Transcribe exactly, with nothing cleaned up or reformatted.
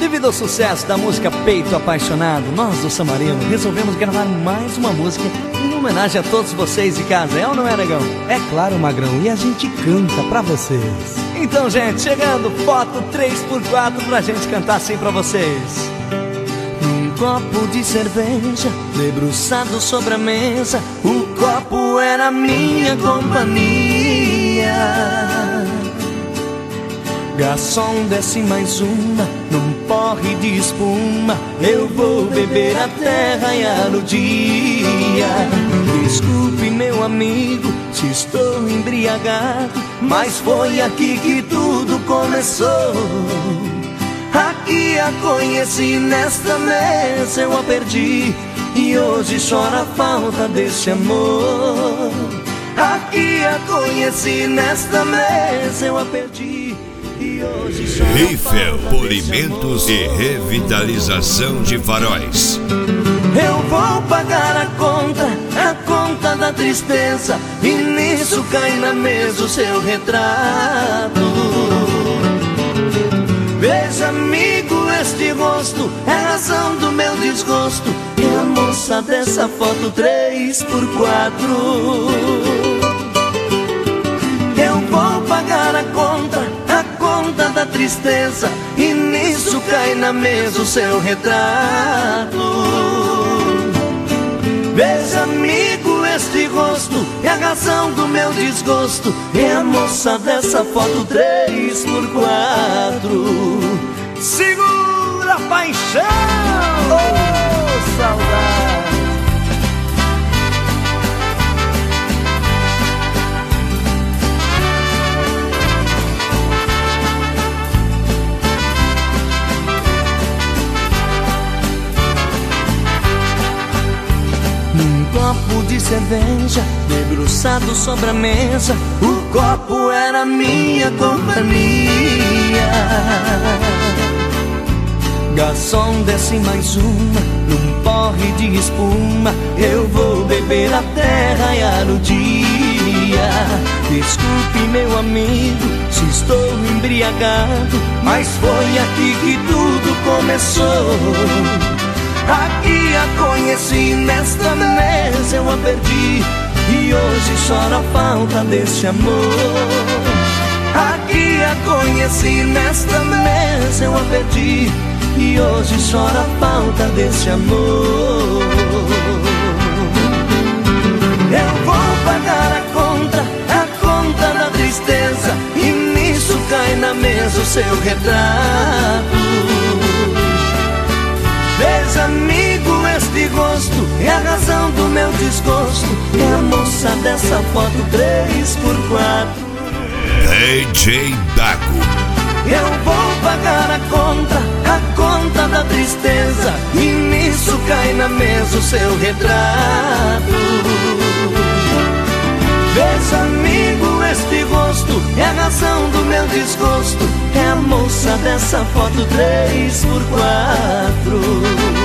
Devido ao sucesso da música Peito Apaixonado, nós do Samarino resolvemos gravar mais uma música em homenagem a todos vocês de casa, é ou não é, negão? É claro, Magrão, e a gente canta pra vocês. Então, gente, chegando, foto três por quatro pra gente cantar assim pra vocês. Num copo de cerveja, debruçado sobre a mesa, o copo era minha companhia. Garçom, desce mais uma, num porre de espuma, eu vou beber até raiar o dia. Desculpe, meu amigo, se estou embriagado, mas foi aqui que tudo começou. Aqui a conheci, nesta mesa eu a perdi, e hoje chora a falta desse amor. Aqui a conheci, nesta mesa eu a perdi. Riffel Polimentos e Revitalização de Faróis. Eu vou pagar a conta, a conta da tristeza, e nisso cai na mesa o seu retrato. Veja, amigo, este rosto é a razão do meu desgosto, e a moça dessa foto três por quatro. Eu vou pagar a conta, da tristeza, e nisso cai na mesa o seu retrato. Veja, amigo, este rosto é a razão do meu desgosto, é a moça dessa foto três por quatro. Segura a paixão, oh, saudade. Copo de cerveja, debruçado sobre a mesa, o copo era minha companhia. Garçom, desce mais uma, num porre de espuma, eu vou beber até raiar o dia. Desculpe, meu amigo, se estou embriagado, mas foi aqui que tudo começou. Aqui a conheci, nesta mesa eu a perdi, e hoje choro a falta desse amor. Aqui a conheci, nesta mesa eu a perdi, e hoje choro a falta desse amor. Eu vou pagar a conta, a conta da tristeza, e nisso cai na mesa o seu retrato. Veja, amigo, este rosto é a razão do meu desgosto, é a moça dessa foto três por quatro. D J Dago. Eu vou pagar a conta, a conta da tristeza, e nisso cai na mesa o seu retrato. Veja, amigo, este rosto é a razão do meu desgosto, é a moça dessa foto três por quatro.